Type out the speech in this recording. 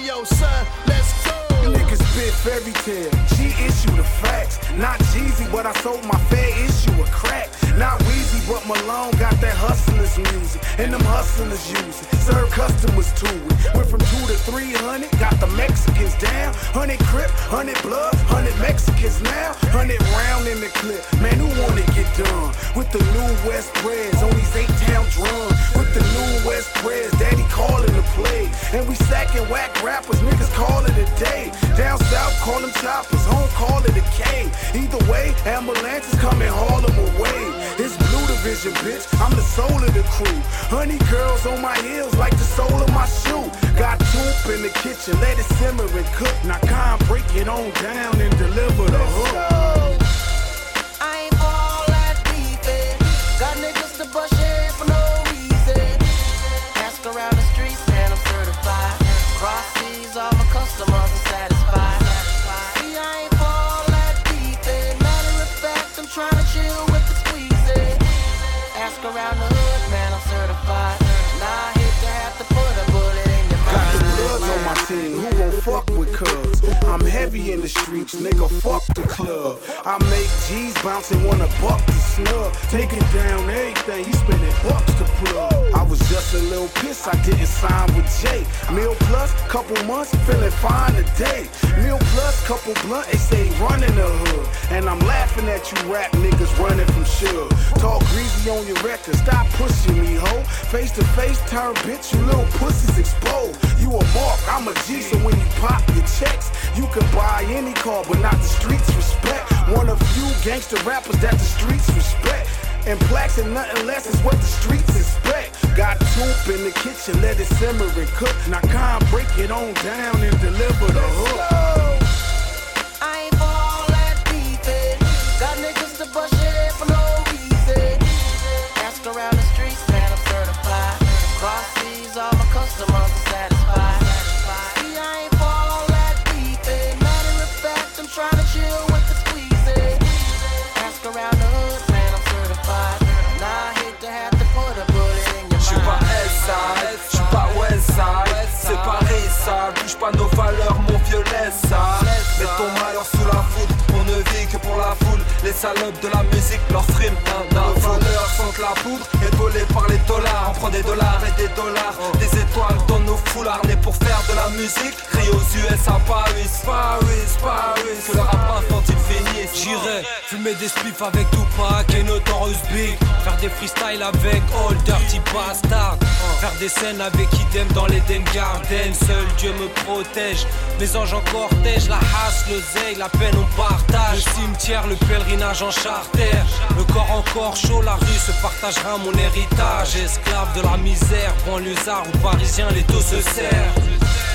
yo, son, let's go. Niggas spit fairy tale, G issue the facts. Not Jeezy, but I sold my fair issue of crack. Not Weezy, but Malone got that hustlers music, and them hustlers use it. Serve customers to it. Went from 2 to 300, got the Mexicans down. 100 Crip, 100 Blood, 100 Mexicans now. 100 round in the clip, man, who wanna get done? With the new West Preds on these 8-town drums. With the new West Preds, daddy calling the play. And we sacking whack rappers, niggas call it a day. Down south, call them choppers, home call it a K. Either way, ambulances come and haul them away. It's Blue Division, bitch, I'm the soul of the crew. Honey girls on my heels like the sole of my shoe. Got Toop in the kitchen, let it simmer and cook. Now come break it on down and deliver the hook. I ain't all that beefy. Got niggas to bust your head for no reason. Ask around the streets and I'm certified. Cross seas, all my customers are satisfied. See, I ain't all that beefy. Matter of fact, I'm trying to chill with the squeezy. Ask around the hood, man, I'm certified. Now I hate to have to put a bullet in your mind. Got the bloods on my team, who gon' fuck with cuz? I'm heavy in the streets, nigga, fuck the club. I make G's bouncing, wanna buck the snub. Taking down everything, he spending bucks to plug. I was just a little pissed, I didn't sign with Jay. Meal plus, couple months, feeling fine today. Meal plus, couple blunt, they say running the hood. And I'm laughing at you rap niggas running from Suge. Talk greasy on your record, stop pushing me, ho. Face to face, turn bitch, you little pussies exposed. You a mark, I'm a G, so when you pop your checks, you can buy any car, but not the streets respect. One of few gangster rappers that the streets respect. And plaques and nothing less is what the streets expect. Got Toop in the kitchen, let it simmer and cook. Now come break it on down and deliver the hook. I ain't all that beefy. Got niggas to bust your head for no reason. Ask around the streets, man, I'm certified. Cross seas, all my customers are satisfied. See, I ain't all that beefy. Matter of fact, I'm trying to chill with the squeezy. Ask around the hood, man, I'm certified. Now I hate to have to put a bullet in your mind. J'suis pas S-Side, j'suis pas Westside. C'est pareil ça, bouge pas nos valeurs, mon vieux laisse ça. Mets ton malheur sous la foudre, on ne vit que pour la foule. Les salopes de la musique, leur frime, nos voleurs sentent la poudre, épaulés par les dollars. On prend des dollars et des dollars, des étoiles dans nos foulards. Nés pour faire de la musique, crie aux US à Paris, Paris, Paris. Que le rap infantile finisse. J'irai fumer des spliffs avec Tupac et Notorious Big. Faire des freestyles avec All Dirty Bastard. Faire des scènes avec Idem dans l'Eden Garden. Seul Dieu me protège, mes anges en cortège. La hasse, l'oseille, la peine on partage. Le cimetière, le pèlerinage en charter. Le corps encore chaud, la rue se partagera mon héritage. Esclave de la misère, banlieusard ou parisien, les dos se serrent.